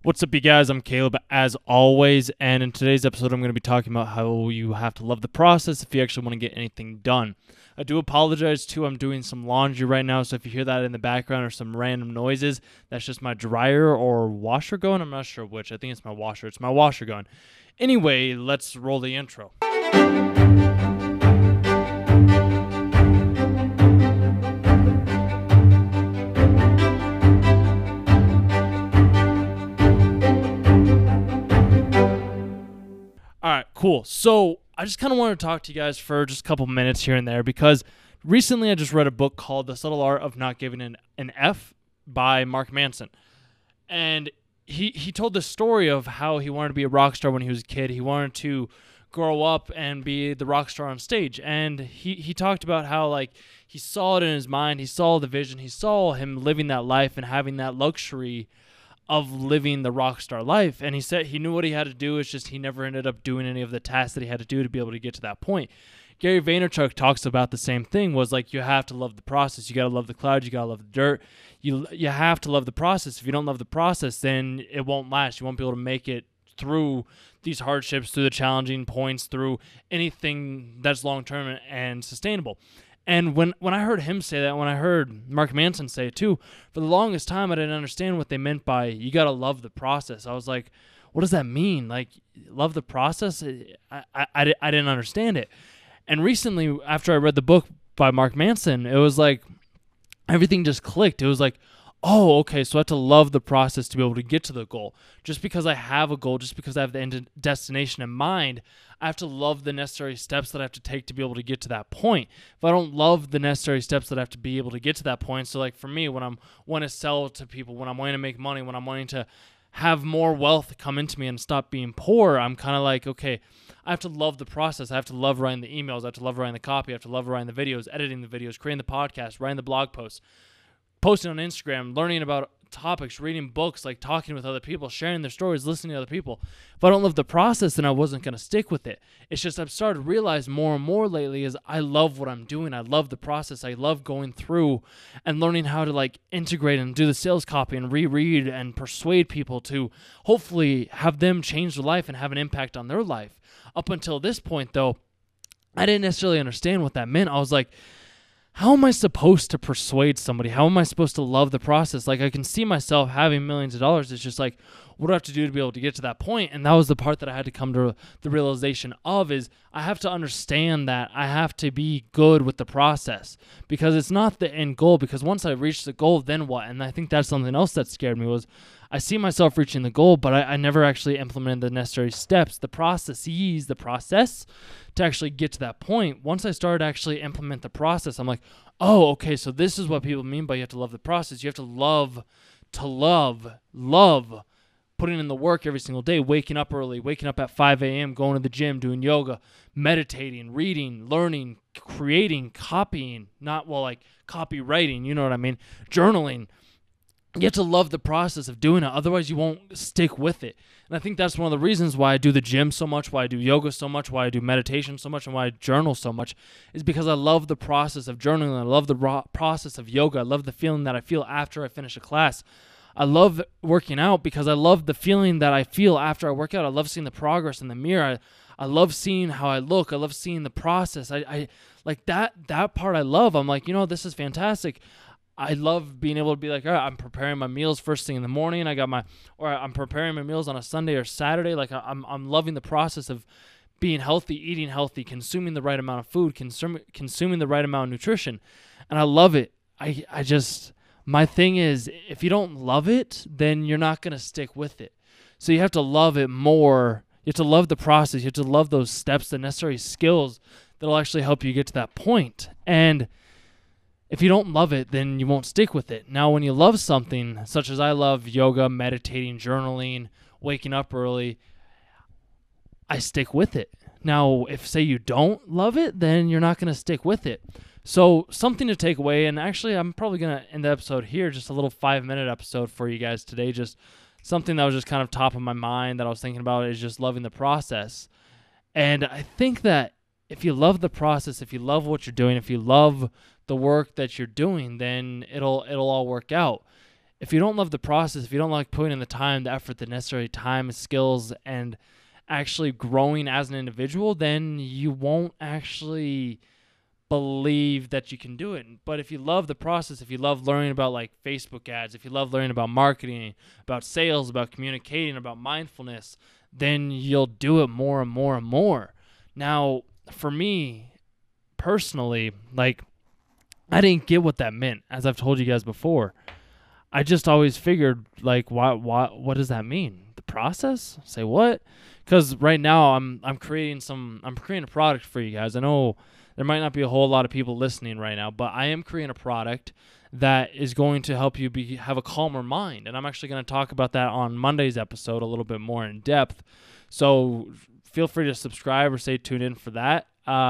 What's up, you guys? I'm Caleb, as always, and in today's episode, I'm going to be talking about how you have to love the process if you actually want to get anything done. I do apologize, too. I'm doing some laundry right now, so if you hear that in the background or some random noises, that's just my dryer or washer going. I'm not sure which. I think it's my washer. It's my washer going. Anyway, let's roll the intro. All right, cool. So I just kind of wanted to talk to you guys for just a couple minutes here and there because recently I just read a book called The Subtle Art of Not Giving an F by Mark Manson. And he told the story of how he wanted to be a rock star when he was a kid. He wanted to grow up and be the rock star on stage. And he talked about how, like, he saw it in his mind. He saw the vision. He saw him living that life and having that luxury of living the rock star life. And he said he knew what he had to do. It's just he never ended up doing any of the tasks that he had to do to be able to get to that point. Gary Vaynerchuk talks about the same thing, was like, you have to love the process. You got to love the clouds. You got to love the dirt. You have to love the process. If you don't love the process, then it won't last. You won't be able to make it through these hardships, through the challenging points, through anything that's long-term and sustainable. And when I heard him say that, when I heard Mark Manson say it too, for the longest time I didn't understand what they meant by you got to love the process. I was like, what does that mean? Like, love the process? I didn't understand it. And recently, after I read the book by Mark Manson, it was like everything just clicked. It was like, oh, okay, so I have to love the process to be able to get to the goal. Just because I have a goal, just because I have the end destination in mind, I have to love the necessary steps that I have to take to be able to get to that point. If I don't love the necessary steps that I have to be able to get to that point, so like for me, when I'm wanting to sell to people, when I'm wanting to make money, when I'm wanting to have more wealth come into me and stop being poor, I'm kind of like, okay, I have to love the process. I have to love writing the emails. I have to love writing the copy. I have to love writing the videos, editing the videos, creating the podcast, writing the blog posts, posting on Instagram, learning about topics, reading books, like talking with other people, sharing their stories, listening to other people. If I don't love the process, then I wasn't going to stick with it. It's just I've started to realize more and more lately is I love what I'm doing. I love the process. I love going through and learning how to like integrate and do the sales copy and reread and persuade people to hopefully have them change their life and have an impact on their life. Up until this point, though, I didn't necessarily understand what that meant. I was like, how am I supposed to persuade somebody? How am I supposed to love the process? Like, I can see myself having millions of dollars. It's just like, what do I have to do to be able to get to that point? And that was the part that I had to come to the realization of is I have to understand that I have to be good with the process because it's not the end goal. Because once I reach the goal, then what? And I think that's something else that scared me was I see myself reaching the goal, but I never actually implemented the necessary steps, the process to actually get to that point. Once I started to actually implement the process, I'm like, oh, okay, so this is what people mean by you have to love the process. You have to love putting in the work every single day, waking up early, waking up at 5 a.m., going to the gym, doing yoga, meditating, reading, learning, creating, copying, copywriting, you know what I mean, journaling. You have to love the process of doing it. Otherwise, you won't stick with it. And I think that's one of the reasons why I do the gym so much, why I do yoga so much, why I do meditation so much, and why I journal so much is because I love the process of journaling. I love the process of yoga. I love the feeling that I feel after I finish a class. I love working out because I love the feeling that I feel after I work out. I love seeing the progress in the mirror. I love seeing how I look. I love seeing the process. I like that part I love. I'm like, this is fantastic. I love being able to be like, all right, I'm preparing my meals first thing in the morning. I'm preparing my meals on a Sunday or Saturday. Like I'm loving the process of being healthy, eating healthy, consuming the right amount of food, consuming the right amount of nutrition. And I love it. My thing is, if you don't love it, then you're not going to stick with it. So you have to love it more. You have to love the process. You have to love those steps, the necessary skills that'll actually help you get to that point. And if you don't love it, then you won't stick with it. Now, when you love something, such as I love yoga, meditating, journaling, waking up early, I stick with it. Now, if, say, you don't love it, then you're not going to stick with it. So, something to take away, and actually, I'm probably going to end the episode here, just a little 5-minute episode for you guys today, just something that was just kind of top of my mind that I was thinking about is just loving the process. And I think that if you love the process, if you love what you're doing, if you love the work that you're doing, then it'll all work out. if you don't love the process, if you don't like putting in the time, the effort, the necessary time, skills, and actually growing as an individual, then you won't actually believe that you can do it. But if you love the process, if you love learning about like Facebook ads, if you love learning about marketing, about sales, about communicating, about mindfulness, then you'll do it more and more and more. Now, for me personally, like, I didn't get what that meant, as I've told you guys before. I just always figured, like, what does that mean? The process? Say what? Because right now I'm creating a product for you guys. I know there might not be a whole lot of people listening right now, but I am creating a product that is going to help you have a calmer mind. And I'm actually going to talk about that on Monday's episode a little bit more in depth. So feel free to subscribe or stay tuned in for that.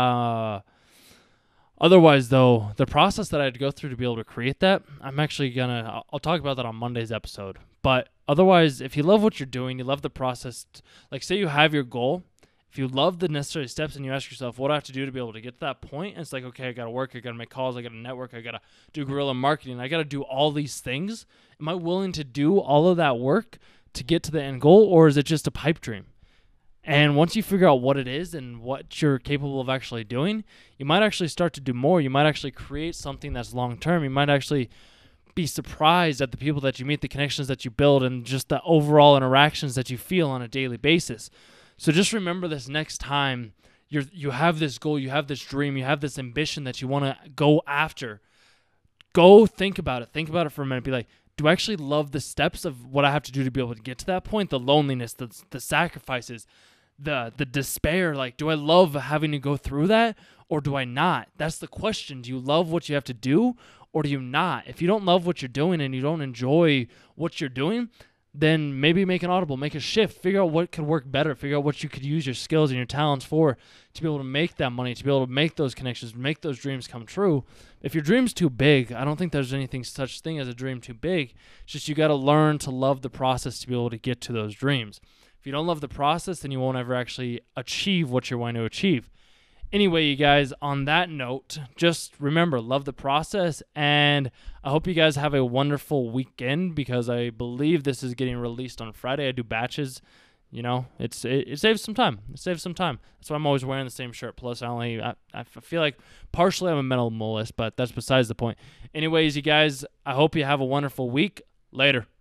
Otherwise, though, the process that I had to go through to be able to create that, I'll talk about that on Monday's episode. But otherwise, if you love what you're doing, you love the process, like say you have your goal, if you love the necessary steps and you ask yourself, what do I have to do to be able to get to that point? And it's like, okay, I got to work, I got to make calls, I got to network, I got to do guerrilla marketing, I got to do all these things. Am I willing to do all of that work to get to the end goal, or is it just a pipe dream? And once you figure out what it is and what you're capable of actually doing, you might actually start to do more. You might actually create something that's long-term. You might actually be surprised at the people that you meet, the connections that you build, and just the overall interactions that you feel on a daily basis. So just remember this next time you have this goal, you have this dream, you have this ambition that you want to go after. Go think about it. Think about it for a minute. Be like, do I actually love the steps of what I have to do to be able to get to that point? The loneliness, the sacrifices, the despair. Like, do I love having to go through that, or do I not? That's the question. Do you love what you have to do, or do you not? If you don't love what you're doing and you don't enjoy what you're doing, then maybe make an audible, make a shift, figure out what could work better, figure out what you could use your skills and your talents for to be able to make that money, to be able to make those connections, make those dreams come true. If your dream's too big, I don't think there's anything such thing as a dream too big. It's just you got to learn to love the process to be able to get to those dreams. If you don't love the process, then you won't ever actually achieve what you're wanting to achieve. Anyway, you guys, on that note, just remember, love the process, and I hope you guys have a wonderful weekend, because I believe this is getting released on Friday. I do batches. You know, it saves some time. It saves some time. That's why I'm always wearing the same shirt. Plus, I feel like partially I'm a minimalist, but that's besides the point. Anyways, you guys, I hope you have a wonderful week. Later.